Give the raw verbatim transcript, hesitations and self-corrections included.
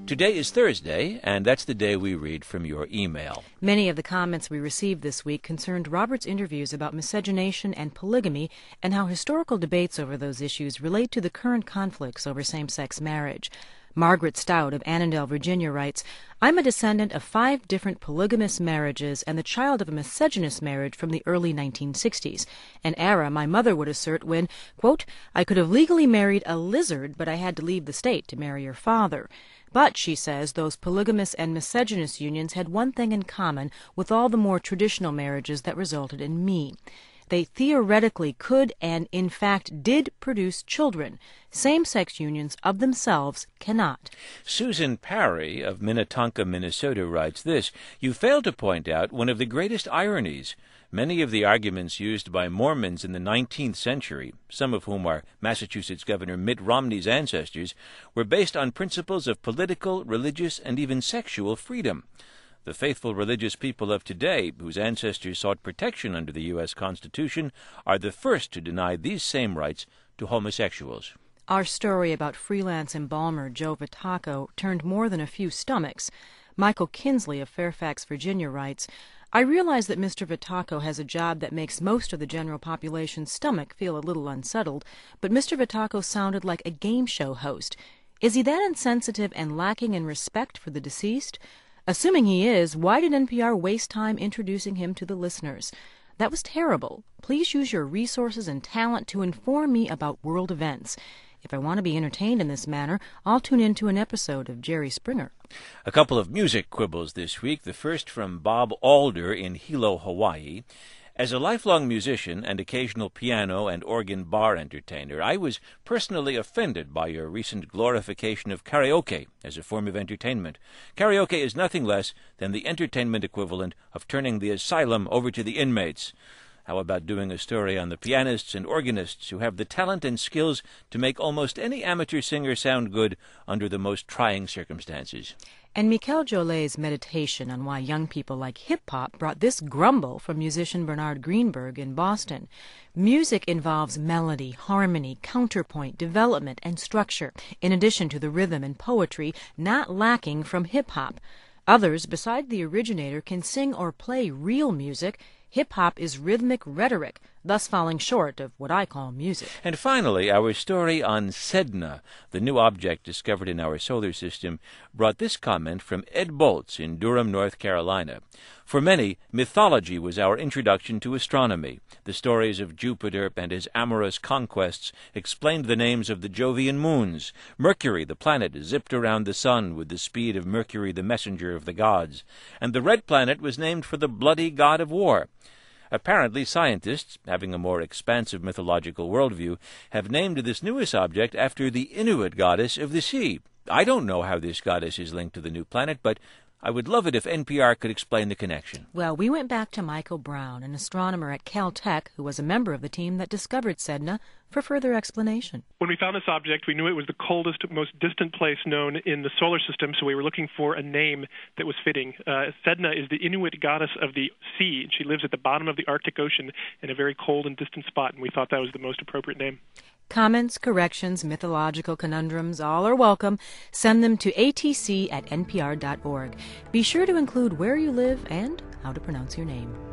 Today is Thursday, and that's the day we read from your email. Many of the comments we received this week concerned Robert's interviews about miscegenation and polygamy and how historical debates over those issues relate to the current conflicts over same-sex marriage. Margaret Stout of Annandale, Virginia writes, I'm a descendant of five different polygamous marriages and the child of a miscegenous marriage from the early nineteen sixties, an era my mother would assert when, quote, I could have legally married a lizard, but I had to leave the state to marry your father. But, she says, those polygamous and miscegenous unions had one thing in common with all the more traditional marriages that resulted in me. They theoretically could and, in fact, did produce children. Same-sex unions of themselves cannot. Susan Parry of Minnetonka, Minnesota writes this, You fail to point out one of the greatest ironies. Many of the arguments used by Mormons in the nineteenth century, some of whom are Massachusetts Governor Mitt Romney's ancestors, were based on principles of political, religious, and even sexual freedom. The faithful religious people of today, whose ancestors sought protection under the U S Constitution, are the first to deny these same rights to homosexuals. Our story about freelance embalmer Joe Vitacco turned more than a few stomachs. Michael Kinsley of Fairfax, Virginia writes, I realize that Mister Vitacco has a job that makes most of the general population's stomach feel a little unsettled, but Mister Vitacco sounded like a game show host. Is he that insensitive and lacking in respect for the deceased? Assuming he is, why did N P R waste time introducing him to the listeners? That was terrible. Please use your resources and talent to inform me about world events. If I want to be entertained in this manner, I'll tune into an episode of Jerry Springer. A couple of music quibbles this week, the first from Bob Alder in Hilo, Hawaii. As a lifelong musician and occasional piano and organ bar entertainer, I was personally offended by your recent glorification of karaoke as a form of entertainment. Karaoke is nothing less than the entertainment equivalent of turning the asylum over to the inmates. How about doing a story on the pianists and organists who have the talent and skills to make almost any amateur singer sound good under the most trying circumstances? And Mikel Jolet's meditation on why young people like hip-hop brought this grumble from musician Bernard Greenberg in Boston. Music involves melody, harmony, counterpoint, development, and structure, in addition to the rhythm and poetry not lacking from hip-hop. Others, beside the originator, can sing or play real music. Hip-hop is rhythmic rhetoric, thus falling short of what I call music. And finally, our story on Sedna, the new object discovered in our solar system, brought this comment from Ed Boltz in Durham, North Carolina. For many, mythology was our introduction to astronomy. The stories of Jupiter and his amorous conquests explained the names of the Jovian moons. Mercury, the planet, zipped around the sun with the speed of Mercury, the messenger of the gods. And the red planet was named for the bloody god of war. Apparently, scientists, having a more expansive mythological worldview, have named this newest object after the Inuit goddess of the sea. I don't know how this goddess is linked to the new planet, but I would love it if N P R could explain the connection. Well, we went back to Michael Brown, an astronomer at Caltech who was a member of the team that discovered Sedna, for further explanation. When we found this object, we knew it was the coldest, most distant place known in the solar system, so we were looking for a name that was fitting. Uh, Sedna is the Inuit goddess of the sea. She lives at the bottom of the Arctic Ocean in a very cold and distant spot, and we thought that was the most appropriate name. Comments, corrections, mythological conundrums, all are welcome. Send them to a t c at n p r dot org. Be sure to include where you live and how to pronounce your name.